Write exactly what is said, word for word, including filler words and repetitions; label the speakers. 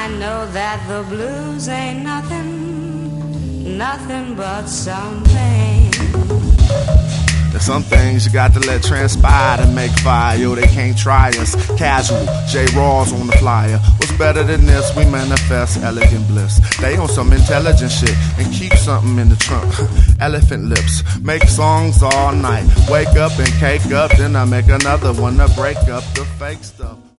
Speaker 1: I know that the blues ain't nothing, nothing but some pain.
Speaker 2: There's some things you got to let transpire to make fire. Yo, they can't try us. Casual, J. Rawls on the flyer. What's better than this? We manifest elegant bliss. They on some intelligent shit and keep something in the trunk. Elephant lips, make songs all night. Wake up and cake up, then I make another one to break up the fake stuff.